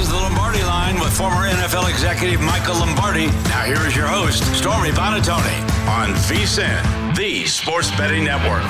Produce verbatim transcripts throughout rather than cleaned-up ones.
is the Lombardi Line with former N F L executive Michael Lombardi. Now here is your host, Stormy Buonantony, on V S I N, the Sports Betting Network.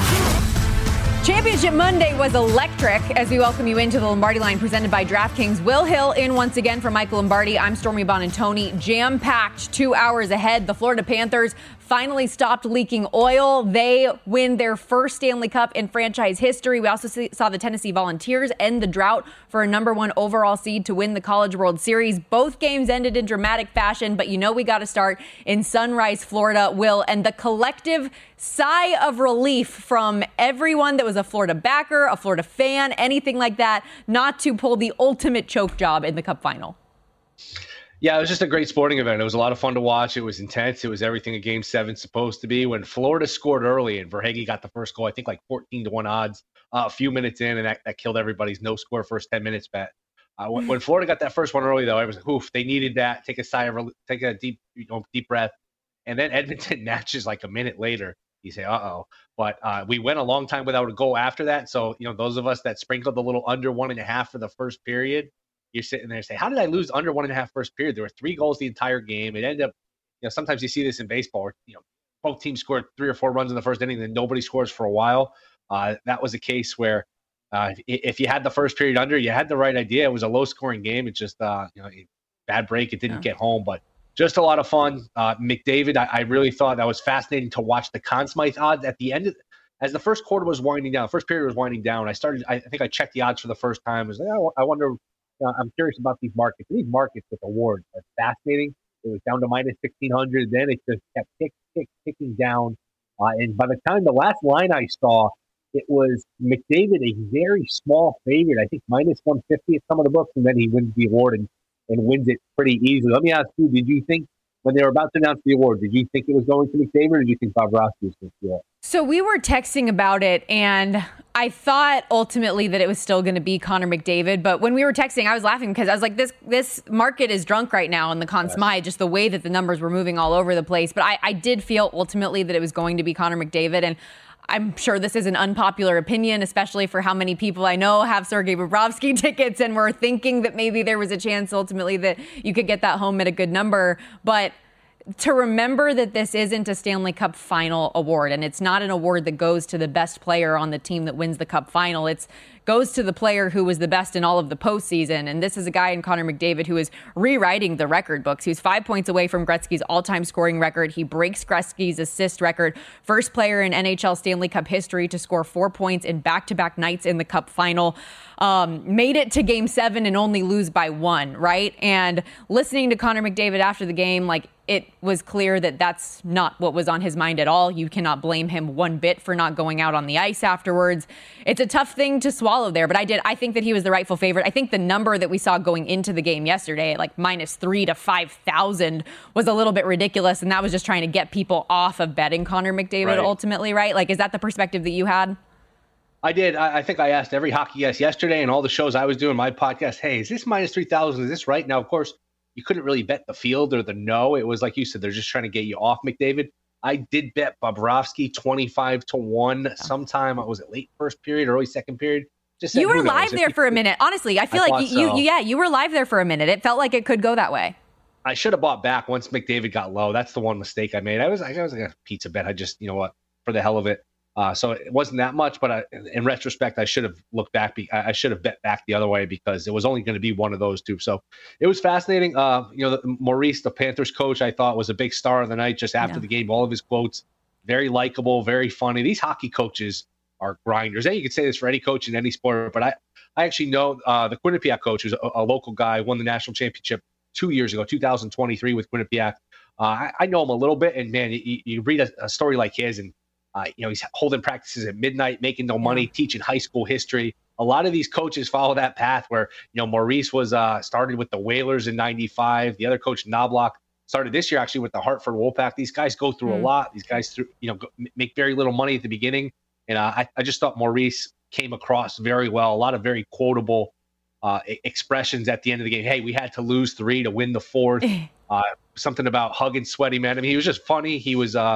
Championship Monday was electric as we welcome you into the Lombardi Line presented by DraftKings. Will Hill in once again for Michael Lombardi. I'm Stormy Buonantony. Jam-packed two hours ahead. The Florida Panthers finally stopped leaking oil. They win their first Stanley Cup in franchise history. We also see, saw the Tennessee Volunteers end the drought for a number one overall seed to win the College World Series. Both games ended in dramatic fashion, but you know we got to start in Sunrise, Florida, Will, and the collective sigh of relief from everyone that was a Florida backer, a Florida fan, anything like that, not to pull the ultimate choke job in the Cup final. Yeah, it was just a great sporting event. It was a lot of fun to watch. It was intense. It was everything a Game seven is supposed to be. When Florida scored early and Verhaeghe got the first goal, I think like fourteen to one odds uh, a few minutes in, and that, that killed everybody's no-score first ten minutes bet. Uh, when, when Florida got that first one early, though, I was like, oof, they needed that. Take a sigh of relief, take a deep, you know, deep breath. And then Edmonton matches like a minute later. You say, uh-oh. But uh, we went a long time without a goal after that. So, you know, those of us that sprinkled a little under one and a half for the first period, you're sitting there and say, how did I lose under one and a half first period? There were three goals the entire game. It ended up, you know, sometimes you see this in baseball where, you know, both teams scored three or four runs in the first inning, and then nobody scores for a while. Uh, that was a case where uh, if you had the first period under, you had the right idea. It was a low-scoring game. It's just, uh, you know, a bad break. It didn't yeah. get home, but just a lot of fun. Uh, McDavid, I, I really thought that was fascinating to watch the Conn Smythe odds at the end of, as the first quarter was winding down, the first period was winding down. I started, I think I checked the odds for the first time. I was like, oh, I wonder, uh, I'm curious about these markets. These markets with awards are fascinating. It was down to minus sixteen hundred. Then it just kept tick, tick, ticking down. Uh, and by the time the last line I saw, it was McDavid, a very small favorite, I think minus one fifty at some of the books, and then he wins the award and, and wins it pretty easily. Let me ask you, did you think, when they were about to announce the award, did you think it was going to McDavid, or did you think Bobrovsky was going to do it? So we were texting about it, and I thought ultimately that it was still going to be Connor McDavid. But when we were texting, I was laughing because I was like, this this market is drunk right now in the Conn Smythe, yes. just the way that the numbers were moving all over the place. But I, I did feel ultimately that it was going to be Connor McDavid. And I'm sure this is an unpopular opinion, especially for how many people I know have Sergei Bobrovsky tickets and were thinking that maybe there was a chance ultimately that you could get that home at a good number. But to remember that this isn't a Stanley Cup final award, and it's not an award that goes to the best player on the team that wins the Cup final. It's goes to the player who was the best in all of the postseason. And this is a guy in Connor McDavid who is rewriting the record books. He's five points away from Gretzky's all-time scoring record. He breaks Gretzky's assist record. First player in N H L Stanley Cup history to score four points in back-to-back nights in the Cup final. Um, made it to game seven and only lose by one, right? And listening to Connor McDavid after the game, like, it was clear that that's not what was on his mind at all. You cannot blame him one bit for not going out on the ice afterwards. It's a tough thing to swallow there, but I did. I think that he was the rightful favorite. I think the number that we saw going into the game yesterday, like minus three to five thousand, was a little bit ridiculous, and that was just trying to get people off of betting Connor McDavid right. ultimately, right? Like, is that the perspective that you had? I did. I, I think I asked every hockey guest yesterday and all the shows I was doing, my podcast, hey, is this minus three thousand? Is this right? Now, of course, you couldn't really bet the field or the no. It was like you said, they're just trying to get you off McDavid. I did bet Bobrovsky twenty-five to one sometime. Was it late first period, early second period? Just you were live there for a minute. Honestly, I feel I like you, so. you, yeah, you were live there for a minute. It felt like it could go that way. I should have bought back once McDavid got low. That's the one mistake I made. I was, I was like a pizza bet. I just, you know what, for the hell of it. Uh, so it wasn't that much, but I, in retrospect, I should have looked back. Be, I should have bet back the other way because it was only going to be one of those two. So it was fascinating. Uh, you know, the, Maurice, the Panthers coach, I thought was a big star of the night. Just after yeah. the game, all of his quotes, very likable, very funny. These hockey coaches are grinders. And you could say this for any coach in any sport, but I, I actually know uh, the Quinnipiac coach, who's a, a local guy, won the national championship two years ago, two thousand twenty-three with Quinnipiac. Uh, I, I know him a little bit, and man, you, you read a, a story like his, and Uh, you know, he's holding practices at midnight, making no money, teaching high school history. A lot of these coaches follow that path where, you know, Maurice was uh, started with the Whalers in ninety-five. The other coach, Knobloch, started this year actually with the Hartford Wolfpack. These guys go through mm. a lot. These guys, through, you know, go, make very little money at the beginning. And uh, I, I just thought Maurice came across very well. A lot of very quotable uh, expressions at the end of the game. Hey, we had to lose three to win the fourth. uh, something about hugging sweaty men. I mean, he was just funny. He was uh,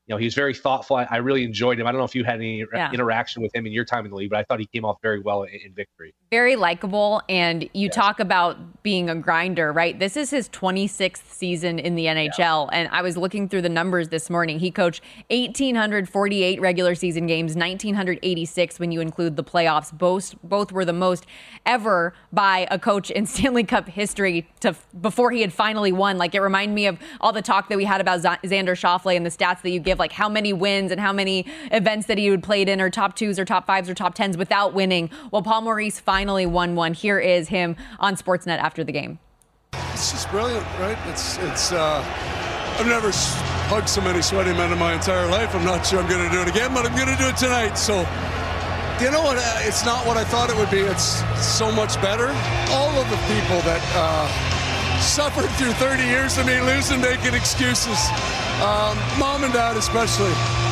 you know, he was very thoughtful. I, I really enjoyed him. I don't know if you had any yeah. interaction with him in your time in the league, but I thought he came off very well in, in victory. Very likable. And you yes. talk about being a grinder, right? This is his twenty-sixth season in the N H L. Yeah. And I was looking through the numbers this morning. He coached one thousand eight hundred forty-eight regular season games, one thousand nine hundred eighty-six when you include the playoffs. Both, both were the most ever by a coach in Stanley Cup history to before he had finally won. Like, it reminded me of all the talk that we had about Z- Xander Schauffele and the stats that you give, like how many wins and how many events that he would played in, or top twos or top fives or top tens without winning. Well, Paul Maurice finally won one. Here is him on Sportsnet after the game. It's just brilliant, right? It's, it's, uh, I've never hugged so many sweaty men in my entire life. I'm not sure I'm going to do it again, but I'm going to do it tonight. So, you know what? It's not what I thought it would be. It's so much better. All of the people that uh, suffered through thirty years of me losing, making excuses, um, mom and dad especially.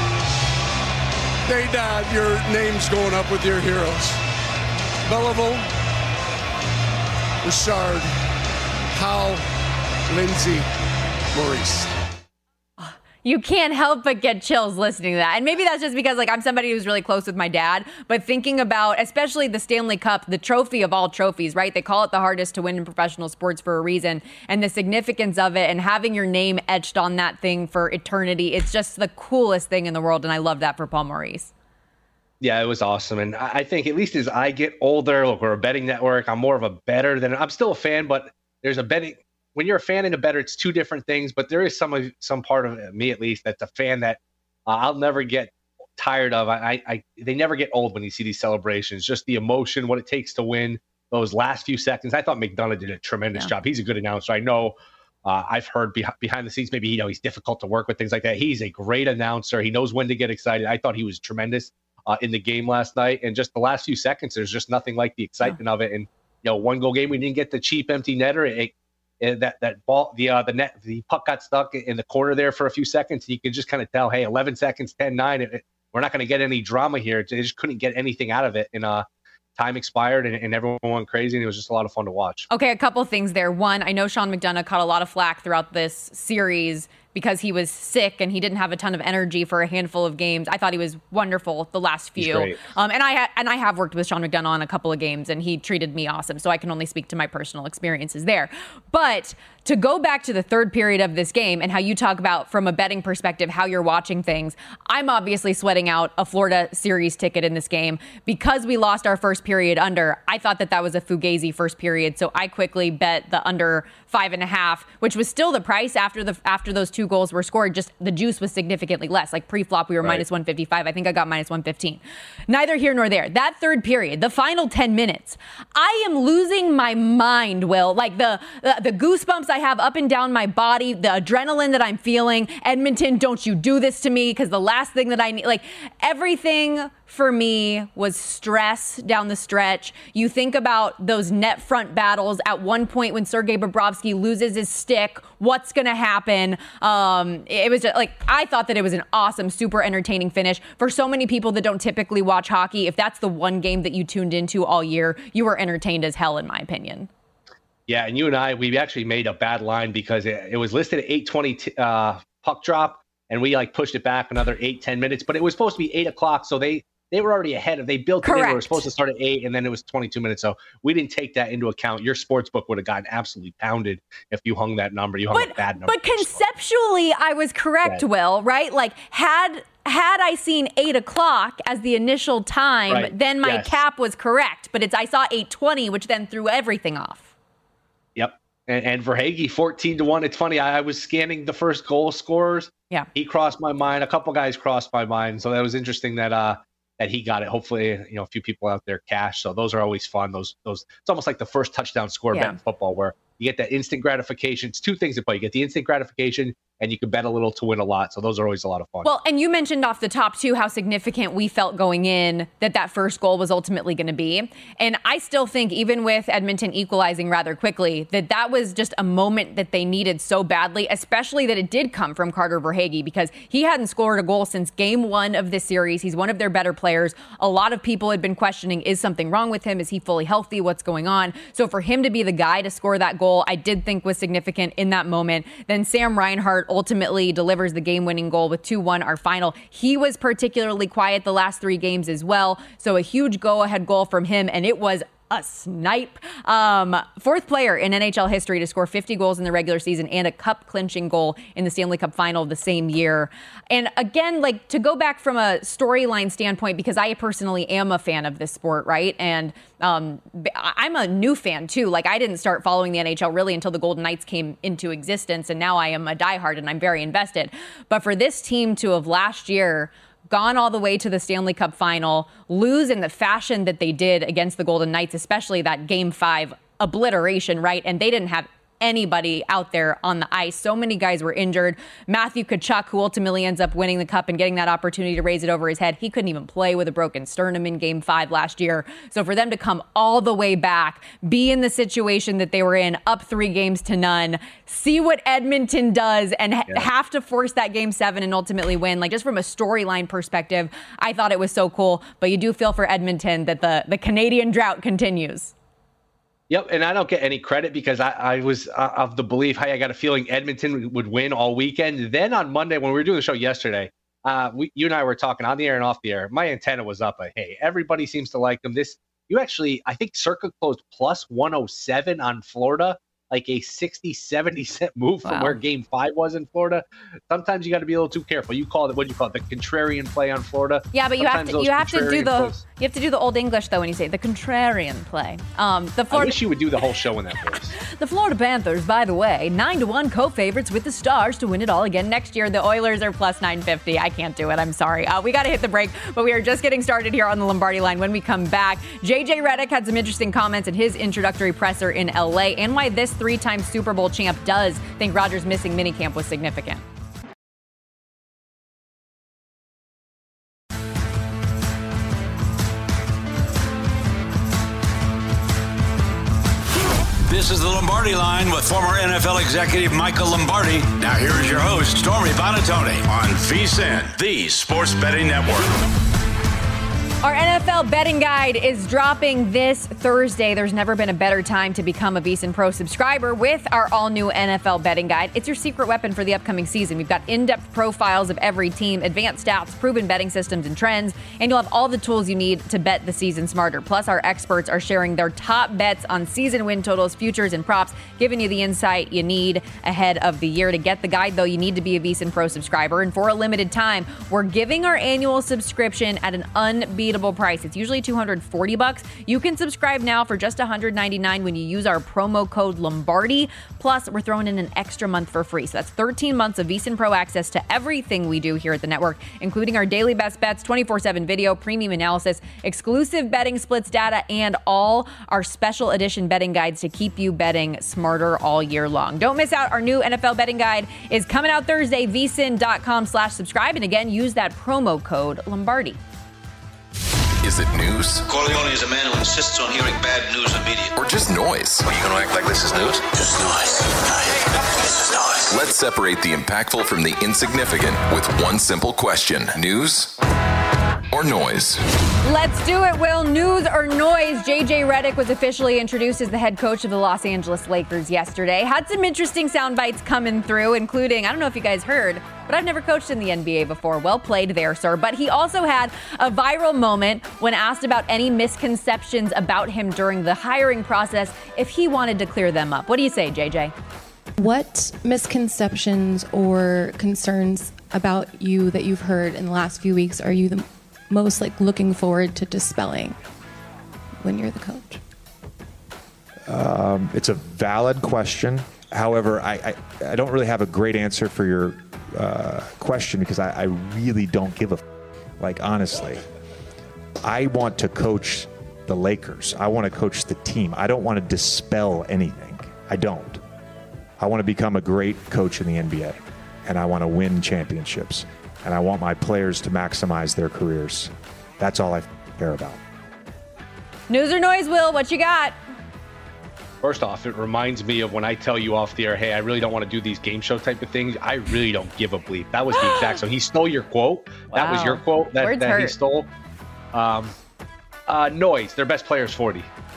Hey, Dad, your name's going up with your heroes. Beliveau, Richard, Howe, Lindsay, Maurice. You can't help but get chills listening to that. And maybe that's just because, like, I'm somebody who's really close with my dad. But thinking about, especially the Stanley Cup, the trophy of all trophies, right? They call it the hardest to win in professional sports for a reason. And the significance of it and having your name etched on that thing for eternity, it's just the coolest thing in the world. And I love that for Paul Maurice. Yeah, it was awesome. And I think at least as I get older, look, we're a betting network. I'm more of a bettor than I'm still a fan, but there's a betting. When you're a fan and a bettor, it's two different things. But there is some of some part of me, at least, that's a fan that uh, I'll never get tired of. I, I they never get old when you see these celebrations. Just the emotion, what it takes to win those last few seconds. I thought McDonough did a tremendous yeah. job. He's a good announcer. I know uh, I've heard be- behind the scenes, maybe you know he's difficult to work with, things like that. He's a great announcer. He knows when to get excited. I thought he was tremendous uh, in the game last night. And just the last few seconds, there's just nothing like the excitement yeah. of it. And you know, one goal game, we didn't get the cheap empty netter. It, And that that ball, the uh, the net, the puck got stuck in the corner there for a few seconds. You could just kind of tell, hey, eleven seconds, ten nine. It, it, we're not going to get any drama here. They just couldn't get anything out of it. And uh, time expired, and, and everyone went crazy, and it was just a lot of fun to watch. Okay, a couple things there. One, I know Sean McDonough caught a lot of flack throughout this series because he was sick and he didn't have a ton of energy for a handful of games. I thought he was wonderful the last few. Um, and I ha- and I have worked with Sean McDonough on a couple of games, and he treated me awesome. So I can only speak to my personal experiences there. But to go back to the third period of this game and how you talk about from a betting perspective, how you're watching things, I'm obviously sweating out a Florida series ticket in this game because we lost our first period under. I thought that that was a Fugazi first period. So I quickly bet the under five and a half, which was still the price after the after those two goals were scored. Just the juice was significantly less. Like pre-flop, we were right. minus one fifty-five. I think I got minus one fifteen. Neither here nor there. That third period, the final ten minutes, I am losing my mind, Will. Like the, the, the goosebumps I have up and down my body, the adrenaline that I'm feeling. Edmonton, don't you do this to me, because the last thing that I need, like everything for me was stress down the stretch. You think about those net front battles at one point when Sergei Bobrovsky loses his stick, what's going to happen? Um, it was just like, I thought that it was an awesome, super entertaining finish. For so many people that don't typically watch hockey, if that's the one game that you tuned into all year, you were entertained as hell, in my opinion. Yeah, and you and I, we actually made a bad line because it, it was listed at eight twenty t- uh, puck drop, and we like pushed it back another eight, ten minutes, but it was supposed to be eight o'clock, so they They were already ahead of, they built Correct. it in. We were supposed to start at eight, and then it was twenty-two minutes. So we didn't take that into account. Your sports book would have gotten absolutely pounded if you hung that number. You hung but, a bad number. But conceptually, I was correct, right. Will, right? Like, had had I seen eight o'clock as the initial time, right. then my yes. cap was correct. But it's I saw eight twenty, which then threw everything off. Yep. And, and Verhaeghe, fourteen to one. It's funny. I, I was scanning the first goal scorers. Yeah. He crossed my mind. A couple guys crossed my mind. So that was interesting that uh, that he got it. Hopefully, you know, a few people out there cash. So those are always fun. Those, those, it's almost like the first touchdown score yeah. bet in football where you get that instant gratification. It's two things at play. You get the instant gratification, and you can bet a little to win a lot. So those are always a lot of fun. Well, and you mentioned off the top, too, how significant we felt going in that that first goal was ultimately going to be. And I still think, even with Edmonton equalizing rather quickly, that that was just a moment that they needed so badly, especially that it did come from Carter Verhaeghe, because he hadn't scored a goal since game one of this series. He's one of their better players. A lot of people had been questioning, is something wrong with him? Is he fully healthy? What's going on? So for him to be the guy to score that goal, I did think was significant in that moment. Then Sam Reinhart ultimately delivers the game-winning goal with two one our final. He was particularly quiet the last three games as well, so a huge go-ahead goal from him, and it was a snipe. Um, fourth player in N H L history to score fifty goals in the regular season and a cup-clinching goal in the Stanley Cup final of the same year. And again, like, to go back from a storyline standpoint, because I personally am a fan of this sport, right? And um, I'm a new fan too. Like, I didn't start following the N H L really until the Golden Knights came into existence, and now I am a diehard and I'm very invested. But for this team to have last year gone all the way to the Stanley Cup final, lose in the fashion that they did against the Golden Knights, especially that game five obliteration, right? And they didn't have anybody out there on the ice. So many guys were injured. Matthew Tkachuk, who ultimately ends up winning the cup and getting that opportunity to raise it over his head, he couldn't even play with a broken sternum in game five last year. So for them to come all the way back, be in the situation that they were in, up three games to none, see what Edmonton does and ha- yeah. have to force that game seven and ultimately win. Like, just from a storyline perspective, I thought it was so cool. But you do feel for Edmonton that the, the Canadian drought continues. Yep, and I don't get any credit because I, I was uh, of the belief, hey, I got a feeling Edmonton would win all weekend. Then on Monday, when we were doing the show yesterday, uh, we, you and I were talking on the air and off the air. My antenna was up. Like, hey, everybody seems to like them. This, you actually, I think Circa closed plus one oh seven on Florida, like a sixty, seventy cent move from wow. where game five was in Florida. Sometimes you got to be a little too careful. You call it, what do you call it? The contrarian play on Florida. Yeah, but you Sometimes have to, you have to do the, plays. you have to do the old English though when you say the contrarian play. Um, the Florida, I wish you would do the whole show in that voice. The Florida Panthers, by the way, nine to one co-favorites with the Stars to win it all again next year. The Oilers are plus nine fifty. I can't do it. I'm sorry. Uh, we got to hit the break, but we are just getting started here on the Lombardi Line. When we come back, J J Redick had some interesting comments in his introductory presser in L A and why this three-time Super Bowl champ does think Rodgers missing minicamp was significant. This is the Lombardi Line with former N F L executive Michael Lombardi. Now here is your host, Stormy Buonantony, on VSiN, the Sports Betting Network. Our N F L betting guide is dropping this Thursday. There's never been a better time to become a VSiN Pro subscriber with our all-new N F L betting guide. It's your secret weapon for the upcoming season. We've got in-depth profiles of every team, advanced stats, proven betting systems and trends, and you'll have all the tools you need to bet the season smarter. Plus, our experts are sharing their top bets on season win totals, futures, and props, giving you the insight you need ahead of the year. To get the guide, though, you need to be a VSiN Pro subscriber, and for a limited time, we're giving our annual subscription at an unbeatable price. It's usually two hundred forty bucks. You can subscribe now for just one hundred ninety-nine when you use our promo code Lombardi. Plus, we're throwing in an extra month for free. So that's thirteen months of VSiN Pro access to everything we do here at the network, including our daily best bets, twenty-four seven video, premium analysis, exclusive betting splits data, and all our special edition betting guides to keep you betting smarter all year long. Don't miss out. Our new N F L betting guide is coming out Thursday, vsin.com slash subscribe. And again, use that promo code Lombardi. Is it news? Corleone is a man who insists on hearing bad news immediately. Or just noise? Are you going to act like this is news? Just noise. This is noise. Let's separate the impactful from the insignificant with one simple question. News or noise? Let's do it, Will. News or noise? J J Redick was officially introduced as the head coach of the Los Angeles Lakers yesterday. Had some interesting sound bites coming through, including, I don't know if you guys heard, but I've never coached in the N B A before. Well played there, sir. But he also had a viral moment when asked about any misconceptions about him during the hiring process, if he wanted to clear them up. What do you say, J J? What misconceptions or concerns about you that you've heard in the last few weeks are you the most like looking forward to dispelling when you're the coach? Um, it's a valid question. However, I, I, I don't really have a great answer for your uh, question because I, I really don't give a f- like honestly. I want to coach the Lakers. I want to coach the team. I don't want to dispel anything. I don't. I want to become a great coach in the N B A, and I want to win championships, and I want my players to maximize their careers. That's all I care about. News or noise, Will? What you got? First off, it reminds me of when I tell you off the air, hey, I really don't want to do these game show type of things. I really don't give a bleep. That was the exact. So he stole your quote. Wow. That was your quote that, that he stole. Um, uh, noise. Their best player is forty.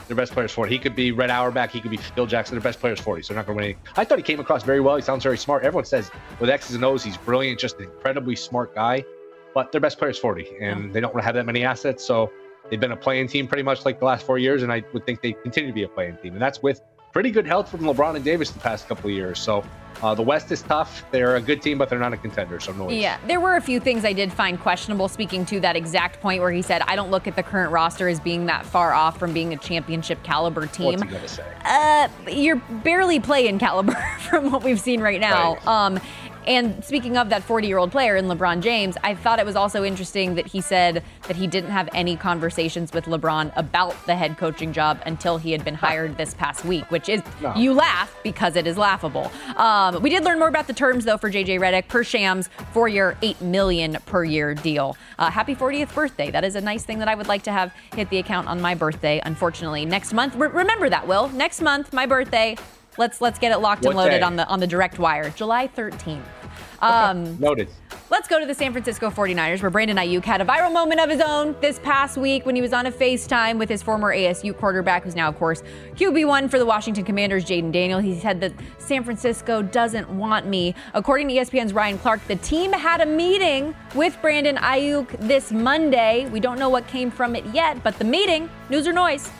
Their best player's forty. He could be Red Auerbach. He could be Phil Jackson. Their best player's forty. So they're not going to win any. I thought he came across very well. He sounds very smart. Everyone says with X's and O's, he's brilliant, just an incredibly smart guy. But their best player's forty, and yeah. they don't have that many assets. So they've been a playing team pretty much like the last four years, and I would think they continue to be a playing team. And that's with pretty good health from LeBron and Davis the past couple of years. So uh, the West is tough. They're a good team, but they're not a contender. So no. Yeah, there were a few things I did find questionable. Speaking to that exact point where he said, "I don't look at the current roster as being that far off from being a championship caliber team." What's he gonna say? Uh, you're barely playing caliber from what we've seen right now. Right. Um, And speaking of that forty-year-old player in LeBron James, I thought it was also interesting that he said that he didn't have any conversations with LeBron about the head coaching job until he had been hired this past week, which is, no. you laugh because it is laughable. Um, we did learn more about the terms, though, for J J Redick per Shams, four-year, eight million dollars per year deal. Uh, happy fortieth birthday. That is a nice thing that I would like to have hit the account on my birthday, unfortunately. Next month, re- remember that, Will. Next month, my birthday. Let's let's get it locked what and loaded day? on the on the direct wire. July thirteenth. Um, Noted. Let's go to the San Francisco forty-niners, where Brandon Ayuk had a viral moment of his own this past week when he was on a FaceTime with his former A S U quarterback, who's now, of course, Q B one for the Washington Commanders, Jaden Daniel. He said that San Francisco doesn't want me. According to E S P N's Ryan Clark, the team had a meeting with Brandon Ayuk this Monday. We don't know what came from it yet, but the meeting, news or noise?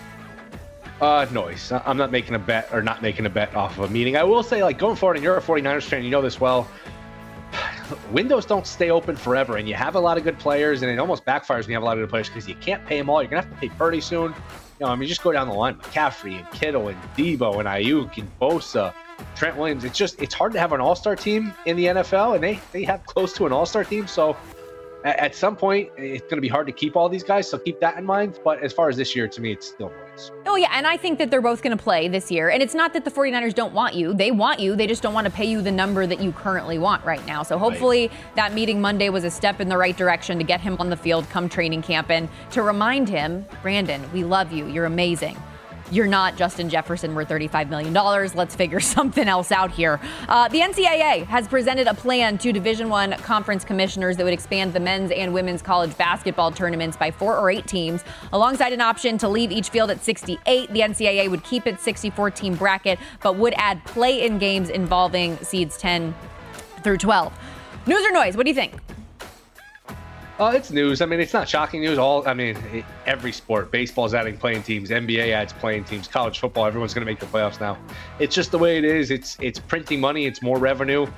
Uh, noise. I'm not making a bet or not making a bet off of a meeting. I will say, like, going forward, and you're a forty-niners fan, you know this well, windows don't stay open forever, and you have a lot of good players, and it almost backfires when you have a lot of good players because you can't pay them all. You're going to have to pay Purdy soon. You know, I mean, just go down the line. McCaffrey and Kittle and Debo and Ayuk and Bosa, Trent Williams. It's just, it's hard to have an all-star team in the N F L, and they, they have close to an all-star team. So at, at some point, it's going to be hard to keep all these guys. So keep that in mind. But as far as this year, to me, it's still noise. Oh, yeah, and I think that they're both going to play this year. And it's not that the forty-niners don't want you. They want you. They just don't want to pay you the number that you currently want right now. So hopefully right. that meeting Monday was a step in the right direction to get him on the field come training camp and to remind him, Brandon, we love you. You're amazing. You're not Justin Jefferson worth thirty-five million dollars. Let's figure something else out here. Uh, the N C double A has presented a plan to Division I conference commissioners that would expand the men's and women's college basketball tournaments by four or eight teams. Alongside an option to leave each field at sixty-eight, the N C double A would keep its sixty-four team bracket, but would add play-in games involving seeds ten through twelve. News or noise? What do you think? Uh, it's news. I mean, it's not shocking news. All I mean, it, every sport, baseball's adding playing teams, N B A adds playing teams, college football, everyone's going to make the playoffs now. It's just the way it is. It's it's printing money. It's more revenue.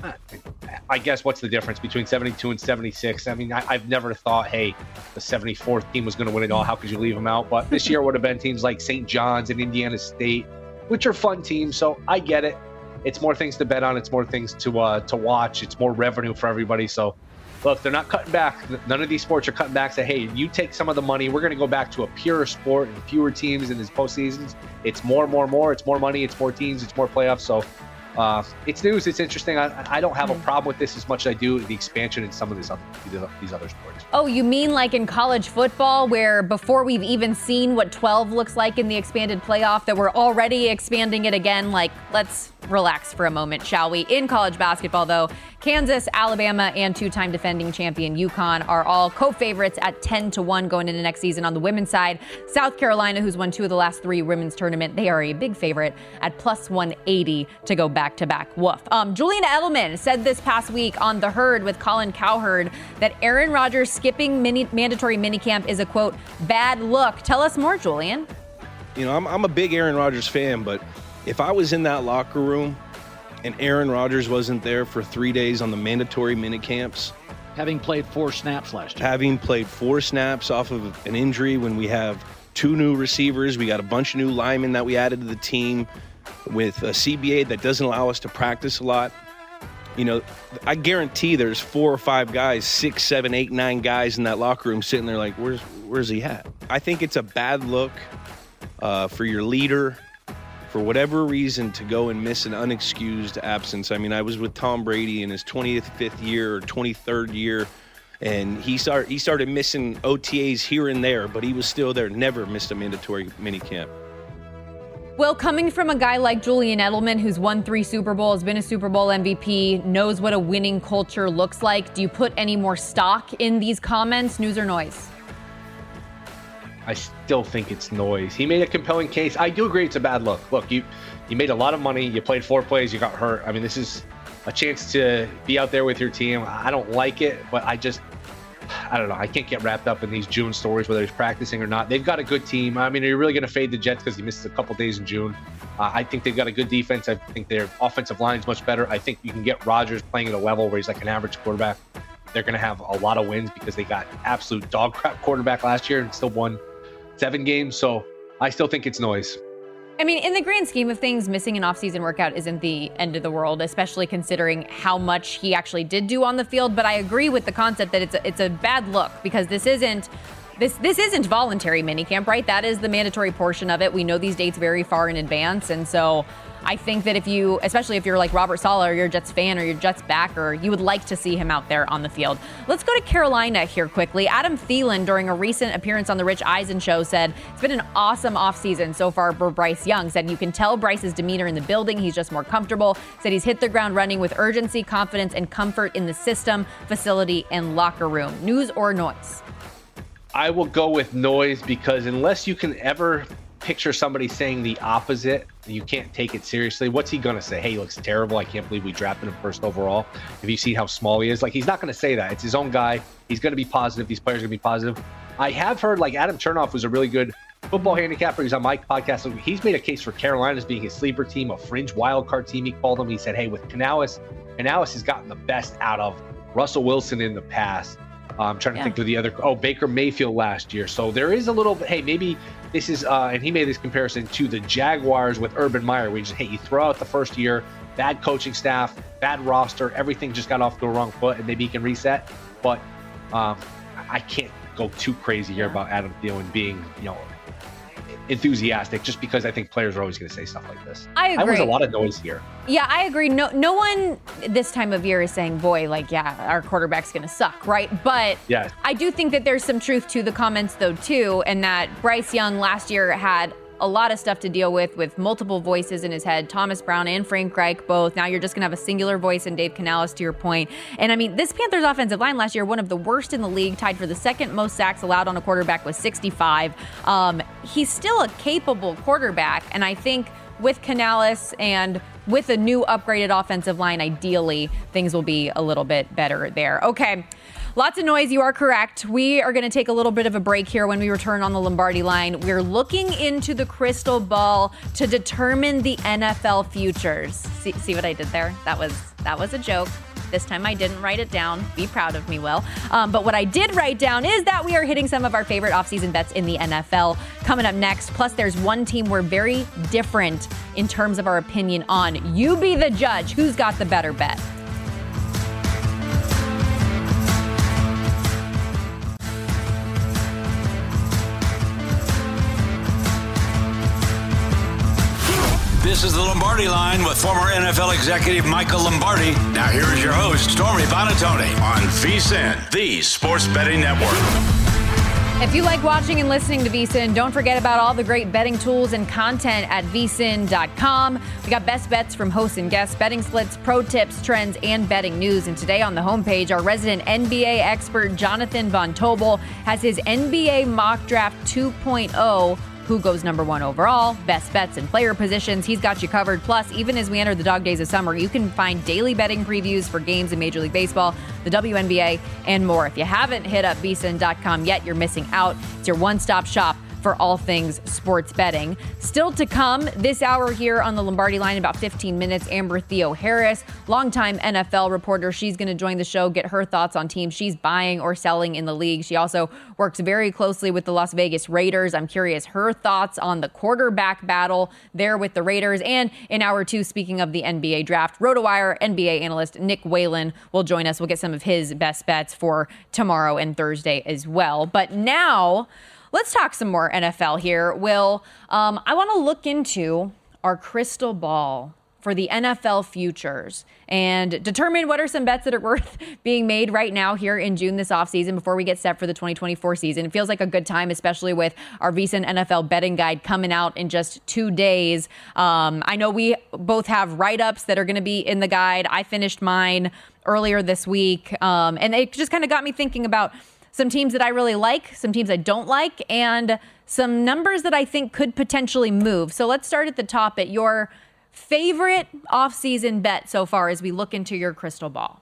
I guess what's the difference between seventy-two and seventy-six? I mean, I, I've never thought, hey, the seventy-fourth team was going to win it all. How could you leave them out? But this year would have been teams like Saint John's and Indiana State, which are fun teams. So I get it. It's more things to bet on. It's more things to uh, to watch. It's more revenue for everybody. So. Look, they're not cutting back. None of these sports are cutting back. Say, hey, you take some of the money. We're going to go back to a pure sport and fewer teams in these postseasons. It's more, more, more. It's more money. It's more teams. It's more playoffs. So uh, it's news. It's interesting. I, I don't have a problem with this as much as I do the expansion in some of these other, these other sports. Oh, you mean like in college football where before we've even seen what twelve looks like in the expanded playoff that we're already expanding it again? Like, let's relax for a moment, shall we? In college basketball, though, Kansas, Alabama, and two-time defending champion UConn are all co-favorites at ten to one going into next season. On the women's side, South Carolina, who's won two of the last three women's tournament, they are a big favorite at plus one eighty to go back-to-back. Woof. Um, Julian Edelman said this past week on The Herd with Colin Cowherd that Aaron Rodgers skipping mini, mandatory minicamp is a, quote, bad look. Tell us more, Julian. You know, I'm, I'm a big Aaron Rodgers fan, but if I was in that locker room and Aaron Rodgers wasn't there for three days on the mandatory minicamps. Having played four snaps last year. Having played four snaps off of an injury when we have two new receivers. We got a bunch of new linemen that we added to the team with a C B A that doesn't allow us to practice a lot. You know, I guarantee there's four or five guys, six, seven, eight, nine guys in that locker room sitting there like, where's, where's he at? I think it's a bad look uh, for your leader, for whatever reason, to go and miss an unexcused absence. I mean, I was with Tom Brady in his twenty-fifth year or twenty-third year, and he started, he started missing O T As here and there, but he was still there, never missed a mandatory minicamp. Well, coming from a guy like Julian Edelman, who's won three Super Bowls, been a Super Bowl M V P, knows what a winning culture looks like, do you put any more stock in these comments, news or noise? I still think it's noise. He made a compelling case. I do agree it's a bad look. Look, you you made a lot of money. You played four plays. You got hurt. I mean, this is a chance to be out there with your team. I don't like it, but I just, I don't know. I can't get wrapped up in these June stories, whether he's practicing or not. They've got a good team. I mean, are you really going to fade the Jets because he missed a couple days in June? Uh, I think they've got a good defense. I think their offensive line is much better. I think you can get Rodgers playing at a level where he's like an average quarterback. They're going to have a lot of wins because they got absolute dog crap quarterback last year and still won seven games. So I still think it's noise. I mean, in the grand scheme of things, missing an offseason workout isn't the end of the world, especially considering how much he actually did do on the field. But I agree with the concept that it's a, it's a bad look because this isn't this this isn't voluntary minicamp, right? That is the mandatory portion of it. We know these dates very far in advance. And so I think that if you, especially if you're like Robert Saleh or you're a Jets fan or you're Jets backer, you would like to see him out there on the field. Let's go to Carolina here quickly. Adam Thielen, during a recent appearance on the Rich Eisen show, said it's been an awesome offseason so far for Bryce Young. Said you can tell Bryce's demeanor in the building. He's just more comfortable. Said he's hit the ground running with urgency, confidence, and comfort in the system, facility, and locker room. News or noise? I will go with noise because unless you can ever picture somebody saying the opposite, you can't take it seriously. What's he going to say? Hey, he looks terrible. I can't believe we drafted him first overall. Have you seen how small he is? Like, he's not going to say that. It's his own guy. He's going to be positive. These players are going to be positive. I have heard, like, Adam Chernoff was a really good football handicapper. He's on my podcast. He's made a case for Carolina as being his sleeper team, a fringe wild card team, he called them. He said, hey, with Canales, Canales has gotten the best out of Russell Wilson in the past. Uh, I'm trying to yeah. think through the other, oh, Baker Mayfield last year. So there is a little, hey, maybe this is, uh, and he made this comparison to the Jaguars with Urban Meyer, where you just, hey, you throw out the first year, bad coaching staff, bad roster, everything just got off to a wrong foot, and maybe he can reset. But um, I can't go too crazy here about Adam Thielen being, you know, enthusiastic, just because I think players are always going to say stuff like this. I agree. There's a lot of noise here. Yeah, I agree. No, no one this time of year is saying, boy, like, yeah, our quarterback's going to suck, right? But yes. I do think that there's some truth to the comments, though, too, and that Bryce Young last year had a lot of stuff to deal with, with multiple voices in his head, Thomas Brown and Frank Reich both. Now you're just going to have a singular voice in Dave Canales, to your point. And I mean, this Panthers offensive line last year, one of the worst in the league, tied for the second most sacks allowed on a quarterback with sixty-five. Um, he's still a capable quarterback. And I think with Canales and with a new upgraded offensive line, ideally, things will be a little bit better there. Okay. Lots of noise. You are correct. We are going to take a little bit of a break here. When we return on the Lombardi line, we're looking into the crystal ball to determine the N F L futures. See, see what I did there? That was that was a joke. This time I didn't write it down. Be proud of me, Will. Um, but what I did write down is that we are hitting some of our favorite offseason bets in the N F L coming up next. Plus, there's one team we're very different in terms of our opinion on. You be the judge. Who's got the better bet? This is the Lombardi Line with former N F L executive Michael Lombardi. Now here is your host, Stormy Buonantony, on VSiN, the Sports Betting Network. If you like watching and listening to VSiN, don't forget about all the great betting tools and content at V S I N dot com. We got best bets from hosts and guests, betting splits, pro tips, trends, and betting news. And today on the homepage, our resident N B A expert, Jonathan Von Tobel, has his N B A Mock Draft two point oh. Who goes number one overall, best bets and player positions. He's got you covered. Plus, even as we enter the dog days of summer, you can find daily betting previews for games in Major League Baseball, the W N B A, and more. If you haven't hit up V S I N dot com yet, you're missing out. It's your one-stop shop for all things sports betting. Still to come this hour here on the Lombardi Line, about fifteen minutes, Amber Theo-Harris, longtime N F L reporter. She's going to join the show, get her thoughts on teams she's buying or selling in the league. She also works very closely with the Las Vegas Raiders. I'm curious her thoughts on the quarterback battle there with the Raiders. And in hour two, speaking of the N B A draft, RotoWire N B A analyst Nick Whalen will join us. We'll get some of his best bets for tomorrow and Thursday as well. But now, let's talk some more N F L here. Will, um, I want to look into our crystal ball for the N F L futures and determine what are some bets that are worth being made right now here in June this offseason before we get set for the twenty twenty-four season. It feels like a good time, especially with our VSiN N F L betting guide coming out in just two days. Um, I know we both have write-ups that are going to be in the guide. I finished mine earlier this week, um, and it just kind of got me thinking about some teams that I really like, some teams I don't like, and some numbers that I think could potentially move. So let's start at the top at your favorite offseason bet so far as we look into your crystal ball.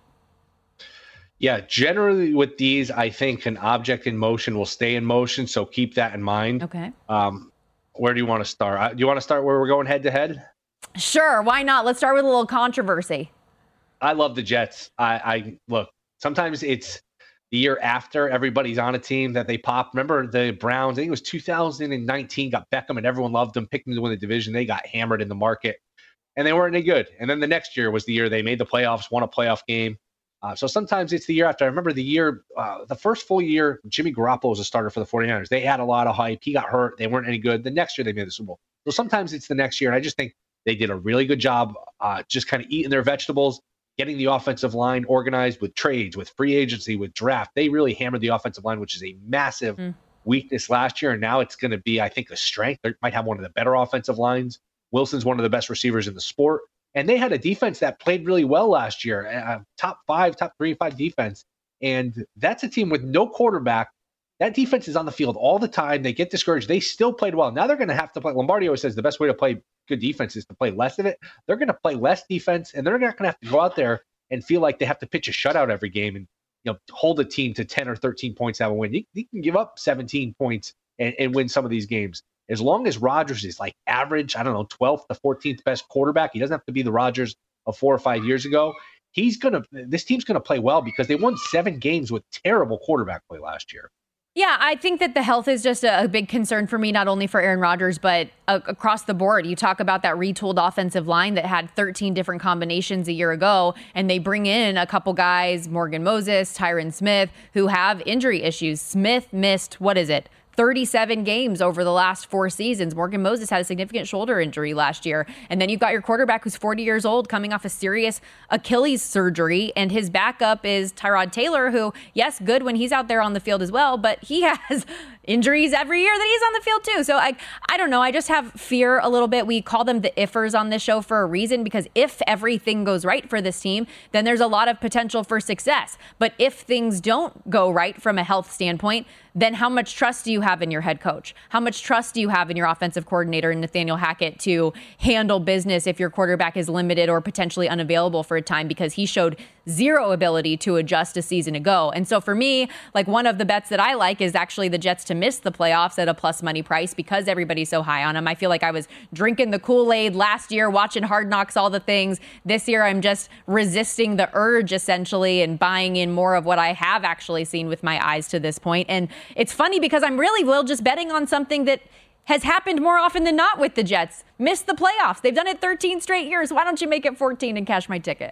Yeah, generally with these, I think an object in motion will stay in motion, so keep that in mind. Okay. Um, where do you want to start? Do you want to start where we're going head to head? Sure, why not? Let's start with a little controversy. I love the Jets. I, I look, sometimes it's the year after everybody's on a team that they pop. Remember the Browns, I think it was two thousand nineteen, got Beckham and everyone loved them, picked them to win the division. They got hammered in the market and they weren't any good. And then the next year was the year they made the playoffs, won a playoff game. Uh, so sometimes it's the year after. I remember the year, uh, the first full year, Jimmy Garoppolo was a starter for the 49ers. They had a lot of hype. He got hurt. They weren't any good. The next year they made the Super Bowl. So sometimes it's the next year. And I just think they did a really good job uh, just kind of eating their vegetables, getting the offensive line organized with trades, with free agency, with draft. They really hammered the offensive line, which is a massive mm. weakness last year. And now it's going to be, I think, a strength. They might have one of the better offensive lines. Wilson's one of the best receivers in the sport. And they had a defense that played really well last year, uh, top five, top three, five defense. And that's a team with no quarterback. That defense is on the field all the time. They get discouraged. They still played well. Now they're going to have to play. Lombardi always says the best way to play good defense is to play less of it. They're going to play less defense, and they're not going to have to go out there and feel like they have to pitch a shutout every game and you know hold a team to ten or thirteen points to have a win. You, you can give up seventeen points and, and win some of these games. As long as Rodgers is like average, I don't know, twelfth to fourteenth best quarterback, he doesn't have to be the Rodgers of four or five years ago. He's going to, this team's going to play well because they won seven games with terrible quarterback play last year. Yeah, I think that the health is just a, a big concern for me, not only for Aaron Rodgers, but uh, across the board. You talk about that retooled offensive line that had thirteen different combinations a year ago, and they bring in a couple guys, Morgan Moses, Tyron Smith, who have injury issues. Smith missed, what is it? thirty-seven games over the last four seasons. Morgan Moses had a significant shoulder injury last year. And then you've got your quarterback who's forty years old coming off a serious Achilles surgery. And his backup is Tyrod Taylor, who, yes, good when he's out there on the field as well, but he has injuries every year that he's on the field too. So I I don't know. I just have fear a little bit. We call them the ifers on this show for a reason, because if everything goes right for this team, then there's a lot of potential for success. But if things don't go right from a health standpoint, then how much trust do you have in your head coach? How much trust do you have in your offensive coordinator, Nathaniel Hackett, to handle business if your quarterback is limited or potentially unavailable for a time, because he showed zero ability to adjust a season ago? And so for me, like, one of the bets that I like is actually the Jets to miss the playoffs at a plus money price, because everybody's so high on them. I feel like I was drinking the Kool-Aid last year, watching Hard Knocks, all the things. This year, I'm just resisting the urge, essentially, and buying in more of what I have actually seen with my eyes to this point. And it's funny because I'm really, Will, just betting on something that has happened more often than not with the Jets. Missed the playoffs. They've done it thirteen straight years. Why don't you make it fourteen and cash my ticket?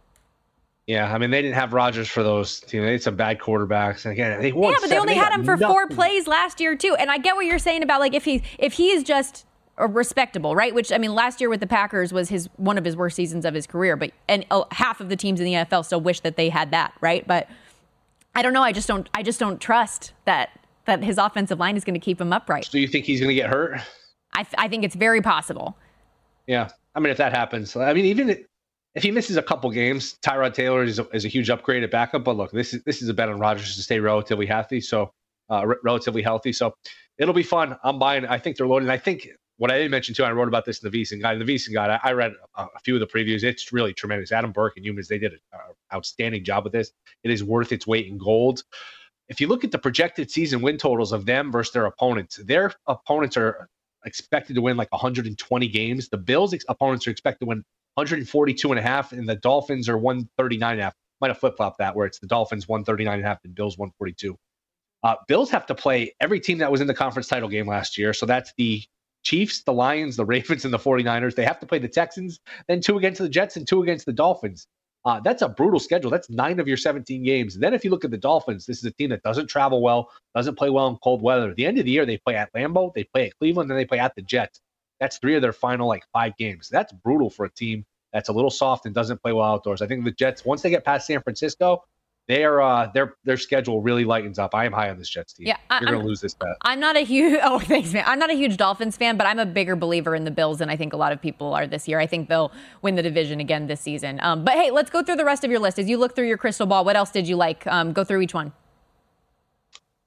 Yeah, I mean, they didn't have Rodgers for those teams. They had some bad quarterbacks. And again, they won Yeah, but they only had him for nothing. four plays last year, too. And I get what you're saying about, like, if he if he is just a respectable, right? Which, I mean, last year with the Packers was his one of his worst seasons of his career. But and uh, half of the teams in the N F L still wish that they had that, right? But I don't know. I just don't. I just don't trust that that his offensive line is going to keep him upright. So you think he's going to get hurt? I th- I think it's very possible. Yeah, I mean, if that happens, I mean, even if, if he misses a couple games, Tyrod Taylor is a, is a huge upgrade at backup. But look, this is this is a bet on Rodgers to stay relatively healthy. So uh, re- relatively healthy. So it'll be fun. I'm buying. I think they're loaded. And I think what I didn't mention too, I wrote about this in the VSiN Guide. The VSiN Guide, I, I read a, a few of the previews. It's really tremendous. Adam Burke and Humans, they did an outstanding job with this. It is worth its weight in gold. If you look at the projected season win totals of them versus their opponents, their opponents are expected to win like one hundred twenty games. The Bills' ex- opponents are expected to win one hundred forty-two and a half, and the Dolphins are one thirty-nine and a half. Might have flip-flopped that, where it's the Dolphins one thirty-nine and a half and Bills one forty-two. Uh, Bills have to play every team that was in the conference title game last year. So that's the Chiefs, the Lions, the Ravens, and the 49ers. They have to play the Texans, then two against the Jets and two against the Dolphins. Uh, that's a brutal schedule. That's nine of your seventeen games. And then if you look at the Dolphins, this is a team that doesn't travel well, doesn't play well in cold weather. At the end of the year, they play at Lambeau, they play at Cleveland, then they play at the Jets. That's three of their final like five games. That's brutal for a team that's a little soft and doesn't play well outdoors. I think the Jets, once they get past San Francisco, they are uh, their their schedule really lightens up. I am high on this Jets team. Yeah, I, You're going to lose this bet. I'm not a huge oh thanks man. I'm not a huge Dolphins fan, but I'm a bigger believer in the Bills than I think a lot of people are this year. I think they'll win the division again this season. Um, but hey, let's go through the rest of your list as you look through your crystal ball. What else did you like? Um, go through each one.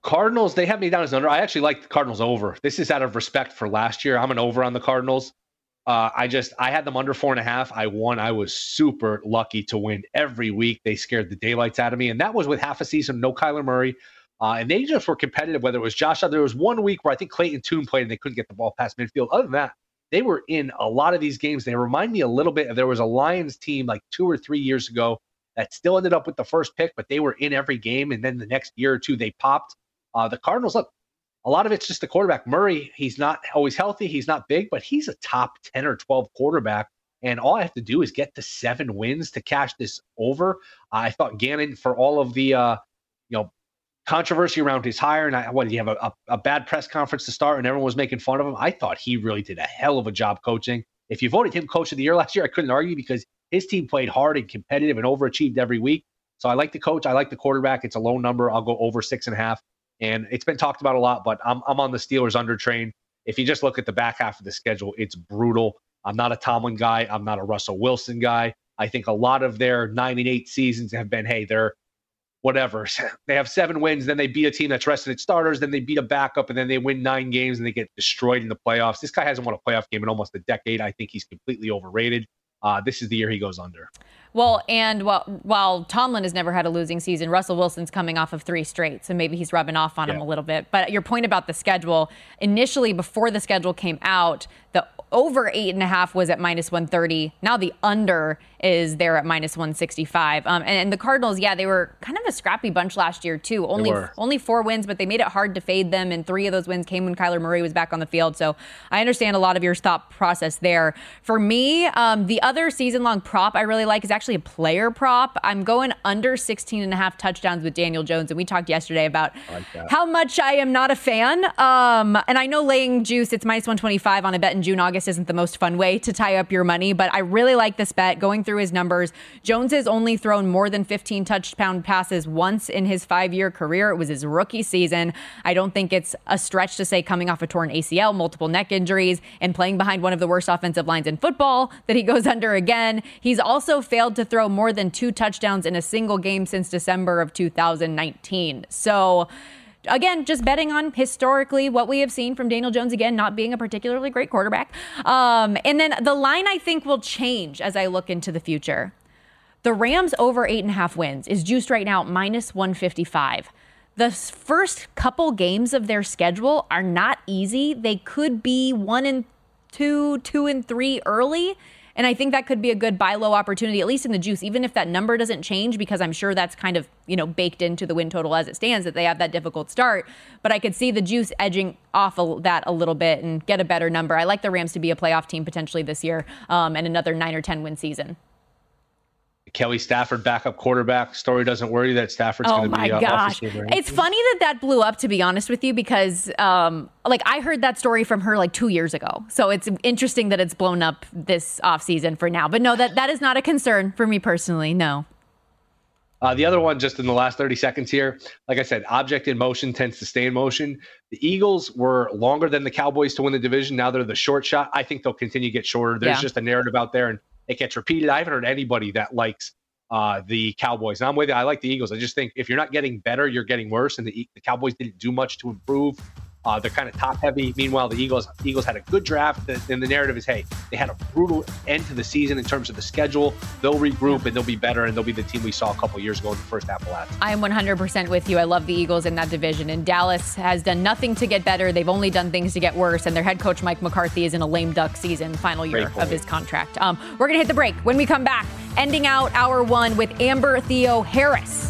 Cardinals, they have me down as under. I actually like the Cardinals over. This is out of respect for last year. I'm an over on the Cardinals. Uh, I just, I had them under four and a half. I won. I was super lucky to win every week. They scared the daylights out of me. And that was with half a season, no Kyler Murray. Uh, and they just were competitive, whether it was Josh. There was one week where I think Clayton Tune played and they couldn't get the ball past midfield. Other than that, they were in a lot of these games. They remind me a little bit of, there was a Lions team like two or three years ago that still ended up with the first pick, but they were in every game. And then the next year or two, they popped. Uh, the Cardinals, look, a lot of it's just the quarterback. Murray, he's not always healthy. He's not big, but he's a top ten or twelve quarterback. And all I have to do is get to seven wins to cash this over. Uh, I thought Gannon, for all of the uh, you know controversy around his hire, and I, what did he have a, a, a bad press conference to start, and everyone was making fun of him. I thought he really did a hell of a job coaching. If you voted him coach of the year last year, I couldn't argue because his team played hard and competitive and overachieved every week. So I like the coach. I like the quarterback. It's a low number. I'll go over six and a half. And it's been talked about a lot, but I'm I'm on the Steelers under train. If you just look at the back half of the schedule, it's brutal. I'm not a Tomlin guy. I'm not a Russell Wilson guy. I think a lot of their nine and eight seasons have been, hey, they're whatever. They have seven wins, then they beat a team that's rested its starters, then they beat a backup, and then they win nine games and they get destroyed in the playoffs. This guy hasn't won a playoff game in almost a decade. I think he's completely overrated. Uh, this is the year he goes under. Well, and while, while Tomlin has never had a losing season, Russell Wilson's coming off of three straight, so maybe he's rubbing off on yeah. him a little bit. But your point about the schedule, initially before the schedule came out, the over eight and a half was at minus one thirty. Now the under is there at minus one sixty-five. Um, and, and the Cardinals, yeah, they were kind of a scrappy bunch last year too. Only only four wins, but they made it hard to fade them. And three of those wins came when Kyler Murray was back on the field. So I understand a lot of your thought process there. For me, um, the other season-long prop I really like is actually a player prop. I'm going under sixteen and a half touchdowns with Daniel Jones. And we talked yesterday about like how much I am not a fan. Um, and I know laying juice, it's minus one twenty-five on a bet in June, August isn't the most fun way to tie up your money, but I really like this bet. Going through his numbers, Jones has only thrown more than fifteen touchdown passes once in his five-year career. It was his rookie season. I don't think it's a stretch to say, coming off a torn A C L, multiple neck injuries, and playing behind one of the worst offensive lines in football, that he goes under again. He's also failed to throw more than two touchdowns in a single game since December of two thousand nineteen. So again, just betting on historically what we have seen from Daniel Jones, again, not being a particularly great quarterback. Um, and then the line, I think, will change as I look into the future. The Rams over eight and a half wins is juiced right now at minus one fifty-five. The first couple games of their schedule are not easy. They could be one and two, two and three early. And I think that could be a good buy low opportunity, at least in the juice, even if that number doesn't change, because I'm sure that's kind of, you know, baked into the win total as it stands, that they have that difficult start. But I could see the juice edging off of that a little bit and get a better number. I like the Rams to be a playoff team potentially this year, um, and another nine or ten win season. Kelly Stafford, backup quarterback. Story doesn't worry that Stafford's oh going to be Oh my gosh. It's funny that that blew up, to be honest with you, because um, like I heard that story from her like two years ago. So it's interesting that it's blown up this offseason for now. But no, that, that is not a concern for me personally. No. Uh, the other one, just in the last thirty seconds here, like I said, object in motion tends to stay in motion. The Eagles were longer than the Cowboys to win the division. Now they're the short shot. I think they'll continue to get shorter. There's yeah. just a narrative out there, and it gets repeated. I haven't heard anybody that likes uh, the Cowboys. And I'm with you. I like the Eagles. I just think if you're not getting better, you're getting worse. And the, the Cowboys didn't do much to improve. Uh, they're kind of top heavy. Meanwhile, the Eagles Eagles had a good draft. And the narrative is, hey, they had a brutal end to the season in terms of the schedule. They'll regroup and they'll be better, and they'll be the team we saw a couple years ago in the first half of last. I am one hundred percent with you. I love the Eagles in that division. And Dallas has done nothing to get better. They've only done things to get worse. And their head coach, Mike McCarthy, is in a lame duck season, final year of his contract. Um, we're going to hit the break. When we come back, ending out hour one with Amber Theo-Harris.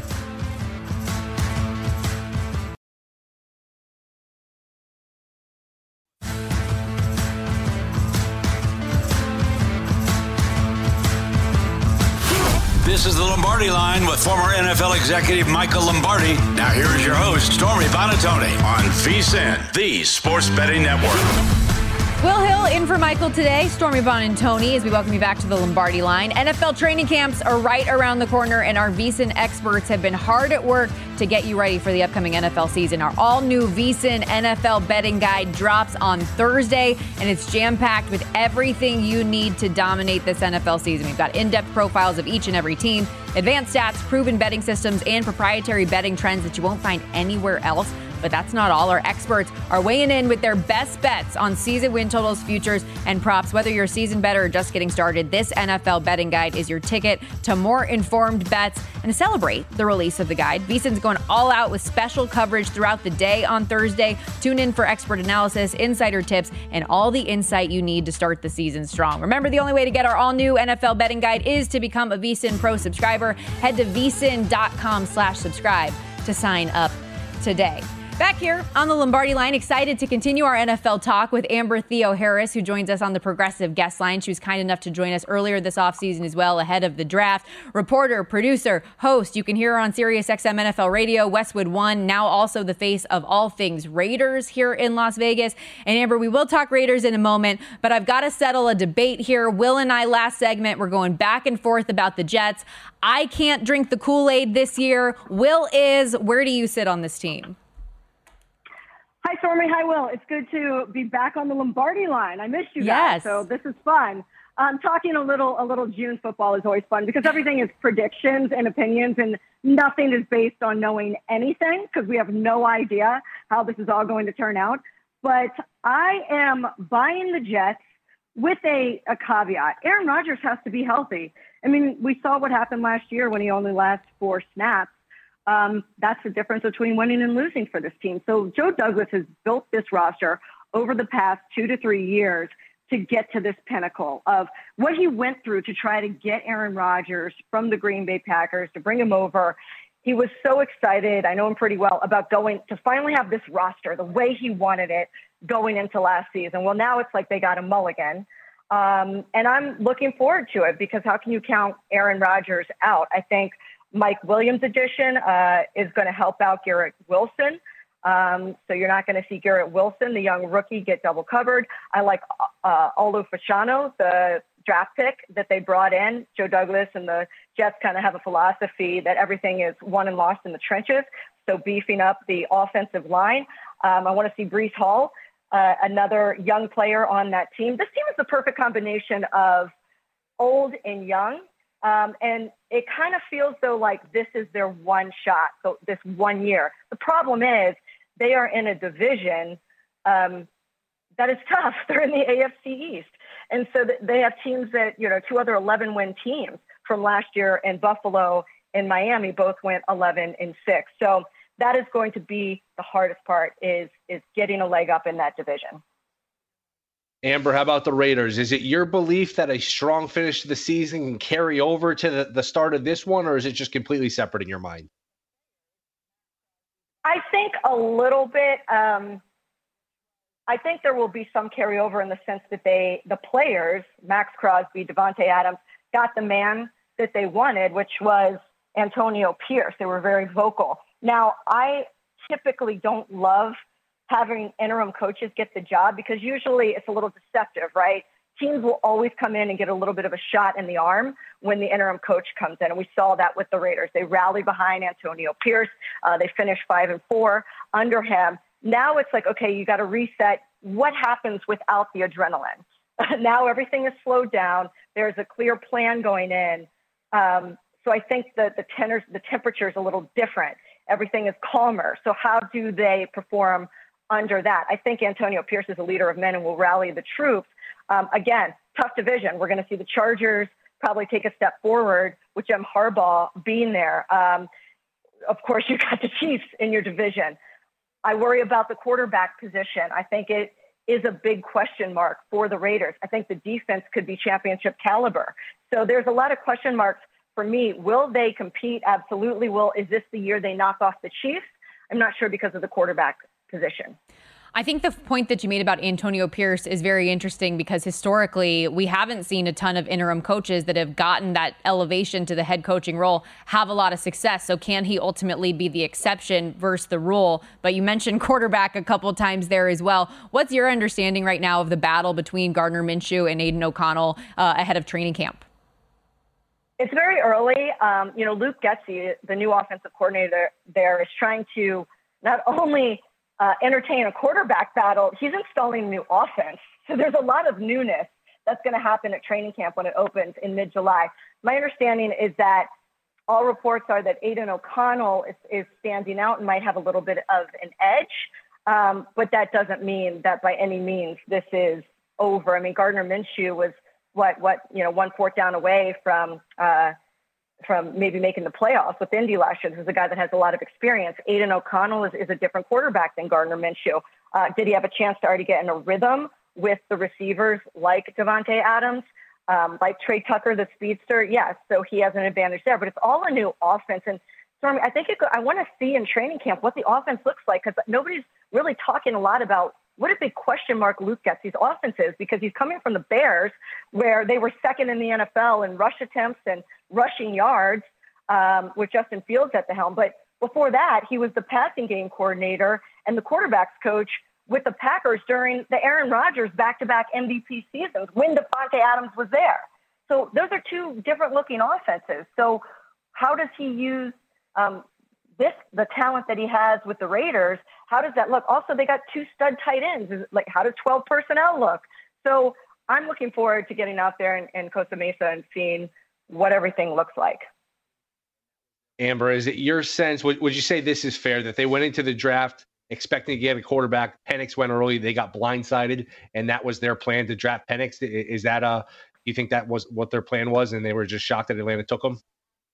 This is the Lombardi Line with former N F L executive Michael Lombardi. Now here is your host, Stormy Buonantony, on VSiN, the Sports Betting Network. Will Hill in for Michael today. Stormy Buonantony, as we welcome you back to the Lombardi Line. N F L training camps are right around the corner, and our VSiN experts have been hard at work to get you ready for the upcoming N F L season. Our all-new VSiN N F L betting guide drops on Thursday, and it's jam-packed with everything you need to dominate this N F L season. We've got in-depth profiles of each and every team, advanced stats, proven betting systems, and proprietary betting trends that you won't find anywhere else. But that's not all. Our experts are weighing in with their best bets on season win totals, futures, and props. Whether you're a season bettor or just getting started, this N F L betting guide is your ticket to more informed bets. And to celebrate the release of the guide, VSiN's going all out with special coverage throughout the day on Thursday. Tune in for expert analysis, insider tips, and all the insight you need to start the season strong. Remember, the only way to get our all-new N F L betting guide is to become a VSiN Pro subscriber. Head to VSiN.com slash subscribe to sign up today. Back here on the Lombardi line, excited to continue our N F L talk with Amber Theo-Harris, who joins us on the Progressive guest line. She was kind enough to join us earlier this offseason as well, ahead of the draft. Reporter, producer, host. You can hear her on SiriusXM N F L Radio, Westwood One, now also the face of all things Raiders here in Las Vegas. And Amber, we will talk Raiders in a moment, but I've got to settle a debate here. Will and I, last segment, we're going back and forth about the Jets. I can't drink the Kool-Aid this year. Will is. Where do you sit on this team? Hi, Stormy. Hi, Will. It's good to be back on the Lombardi line. I missed you yes. guys, so this is fun. Um, talking a little, a little June football is always fun because everything is predictions and opinions, and nothing is based on knowing anything because we have no idea how this is all going to turn out. But I am buying the Jets with a, a caveat. Aaron Rodgers has to be healthy. I mean, we saw what happened last year when he only lasted four snaps. Um, that's the difference between winning and losing for this team. So Joe Douglas has built this roster over the past two to three years to get to this pinnacle of what he went through to try to get Aaron Rodgers from the Green Bay Packers, to bring him over. He was so excited, I know him pretty well, about going to finally have this roster the way he wanted it going into last season. Well, now it's like they got a mulligan. Um, and I'm looking forward to it because how can you count Aaron Rodgers out? I think Mike Williams' addition uh, is going to help out Garrett Wilson. Um, so you're not going to see Garrett Wilson, the young rookie, get double covered. I like uh, Olu Fashanu, the draft pick that they brought in. Joe Douglas and the Jets kind of have a philosophy that everything is won and lost in the trenches. So beefing up the offensive line. Um, I want to see Breece Hall, uh, another young player on that team. This team is the perfect combination of old and young. Um, and it kind of feels though like this is their one shot, so this one year. The problem is they are in a division um, that is tough. They're in the A F C East. And so they have teams that, you know, two other eleven-win teams from last year in Buffalo and Miami both went eleven and six. So that is going to be the hardest part is, is getting a leg up in that division. Amber, how about the Raiders? Is it your belief that a strong finish to the season can carry over to the, the start of this one, or is it just completely separate in your mind? I think a little bit. Um, I think there will be some carryover in the sense that they, the players, Max Crosby, Devontae Adams, got the man that they wanted, which was Antonio Pierce. They were very vocal. Now, I typically don't love having interim coaches get the job because usually it's a little deceptive, right? Teams will always come in and get a little bit of a shot in the arm when the interim coach comes in. And we saw that with the Raiders. They rallied behind Antonio Pierce. Uh, they finished five and four under him. Now it's like, okay, you got to reset. What happens without the adrenaline? Now everything is slowed down. There's a clear plan going in. Um, so I think that the tenors, the temperature is a little different. Everything is calmer. So how do they perform under that? I think Antonio Pierce is a leader of men and will rally the troops. Um, again, tough division. We're going to see the Chargers probably take a step forward with Jim Harbaugh being there. Um, of course, you got the Chiefs in your division. I worry about the quarterback position. I think it is a big question mark for the Raiders. I think the defense could be championship caliber. So there's a lot of question marks for me. Will they compete? Absolutely. Will, is this the year they knock off the Chiefs? I'm not sure because of the quarterback position. I think the point that you made about Antonio Pierce is very interesting because historically we haven't seen a ton of interim coaches that have gotten that elevation to the head coaching role have a lot of success. So can he ultimately be the exception versus the rule? But you mentioned quarterback a couple times there as well. What's your understanding right now of the battle between Gardner Minshew and Aiden O'Connell uh, ahead of training camp? It's very early. Um, you know, Luke Getsy, the new offensive coordinator there, is trying to not only Uh, entertain a quarterback battle, he's installing new offense. So there's a lot of newness that's going to happen at training camp when it opens in mid-July. My understanding is that all reports are that Aiden O'Connell is, is standing out and might have a little bit of an edge. Um, but that doesn't mean that by any means this is over. I mean, Gardner Minshew was what, what, you know, one fourth down away from, uh, from maybe making the playoffs with Indy last year. This is a guy that has a lot of experience. Aiden O'Connell is, is a different quarterback than Gardner Minshew. Uh, did he have a chance to already get in a rhythm with the receivers like Devontae Adams, um, like Trey Tucker, the speedster? Yes. So he has an advantage there, but it's all a new offense. And Stormy, I think it, I want to see in training camp what the offense looks like, because nobody's really talking a lot about what a big question mark Luke Getsy's offense is, because he's coming from the Bears, where they were second in the N F L in rush attempts and rushing yards, um, with Justin Fields at the helm. But before that, he was the passing game coordinator and the quarterbacks coach with the Packers during the Aaron Rodgers back-to-back M V P seasons when Devontae Adams was there. So those are two different looking offenses. So how does he use um, this, the talent that he has with the Raiders? How does that look? Also, they got two stud tight ends. Like, how does twelve personnel look? So I'm looking forward to getting out there in, in Costa Mesa and seeing what everything looks like. Amber, is it your sense, would, would you say this is fair, that they went into the draft expecting to get a quarterback? Penix went early, they got blindsided, and that was their plan to draft Penix? Is that a, you think that was what their plan was, and they were just shocked that Atlanta took him?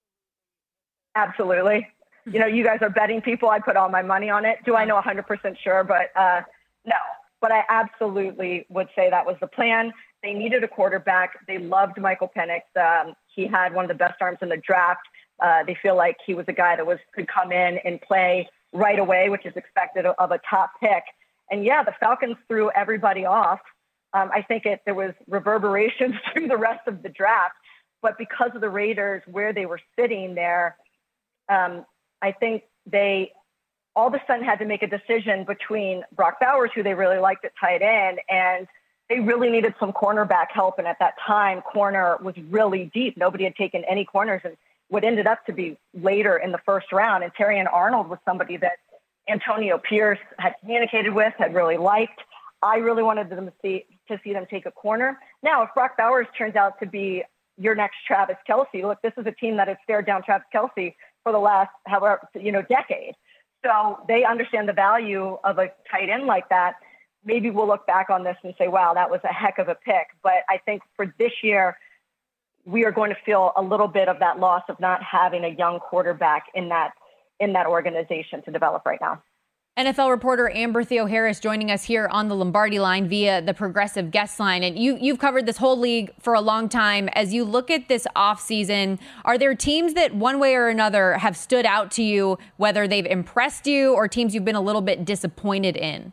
Absolutely. You know, you guys are betting people. I put all my money on it. Do I know one hundred percent sure? But uh, no. But I absolutely would say that was the plan. They needed a quarterback. They loved Michael Penix. Um, he had one of the best arms in the draft. Uh, they feel like he was a guy that was could come in and play right away, which is expected of a top pick. And yeah, the Falcons threw everybody off. Um, I think it there was reverberations through the rest of the draft. But because of the Raiders, where they were sitting there, um, I think they all of a sudden had to make a decision between Brock Bowers, who they really liked at tight end, and they really needed some cornerback help. And at that time, corner was really deep. Nobody had taken any corners, and what ended up to be later in the first round. And Terrion Arnold was somebody that Antonio Pierce had communicated with, had really liked. I really wanted them to see, to see them take a corner. Now, if Brock Bowers turns out to be your next Travis Kelce, look, this is a team that has stared down Travis Kelce for the last, however, you know, decade. So they understand the value of a tight end like that. Maybe we'll look back on this and say, wow, that was a heck of a pick. But I think for this year, we are going to feel a little bit of that loss of not having a young quarterback in that in that organization to develop right now. N F L reporter Amber Theoharis joining us here on the Lombardi line via the Progressive Guest Line. And you, you've covered this whole league for a long time. As you look at this offseason, are there teams that one way or another have stood out to you, whether they've impressed you or teams you've been a little bit disappointed in?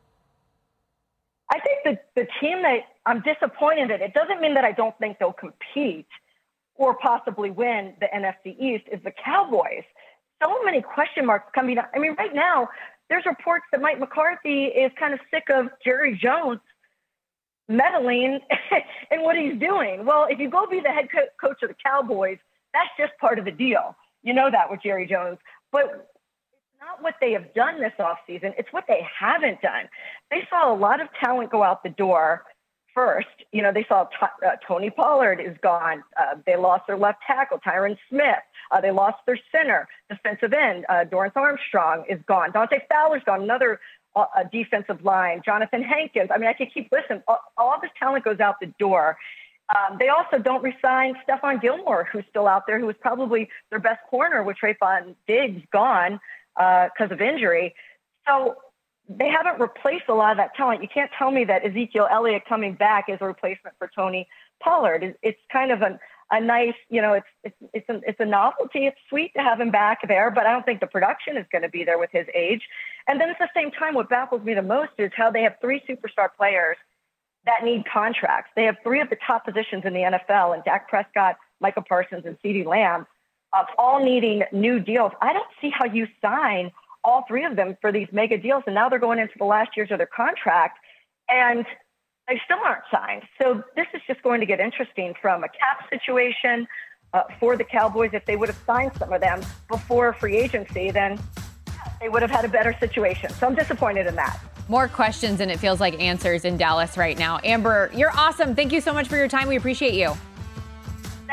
I think the, the team that I'm disappointed in, it doesn't mean that I don't think they'll compete or possibly win the N F C East, is the Cowboys. So many question marks coming up. I mean, right now, there's reports that Mike McCarthy is kind of sick of Jerry Jones meddling in what he's doing. Well, if you go be the head co- coach of the Cowboys, that's just part of the deal. You know that with Jerry Jones. But it's not what they have done this offseason. It's what they haven't done. They saw a lot of talent go out the door first. You know, they saw t- uh, Tony Pollard is gone. Uh, they lost their left tackle, Tyron Smith. Uh, they lost their center, defensive end. Uh, Dorrance Armstrong is gone. Dante Fowler's gone, another uh, defensive line. Jonathan Hankins. I mean, I could keep listening. All, all this talent goes out the door. Um, they also don't re-sign Stephon Gilmore, who's still out there, who was probably their best corner with Trayvon Diggs gone because uh, of injury. So they haven't replaced a lot of that talent. You can't tell me that Ezekiel Elliott coming back is a replacement for Tony Pollard. It's, it's kind of an a nice, you know, it's it's it's a, it's a novelty. It's sweet to have him back there, but I don't think the production is going to be there with his age. And then at the same time, what baffles me the most is how they have three superstar players that need contracts. They have three of the top positions in the N F L, and Dak Prescott, Michael Parsons, and CeeDee Lamb, uh, all needing new deals. I don't see how you sign all three of them for these mega deals, and now they're going into the last years of their contract, and they still aren't signed. So this is just going to get interesting from a cap situation uh, for the Cowboys. If they would have signed some of them before free agency, then they would have had a better situation. So I'm disappointed in that. More questions and it feels like answers in Dallas right now. Amber, you're awesome. Thank you so much for your time. We appreciate you.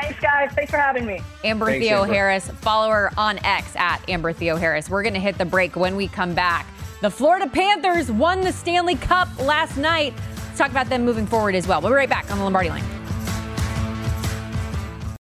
Thanks, guys. Thanks for having me. Amber Thanks, Theo Amber. Harris. Follow her on X at Amber Theo Harris. We're going to hit the break. When we come back, the Florida Panthers won the Stanley Cup last night. Let's talk about them moving forward as well. We'll be right back on the Lombardi Line.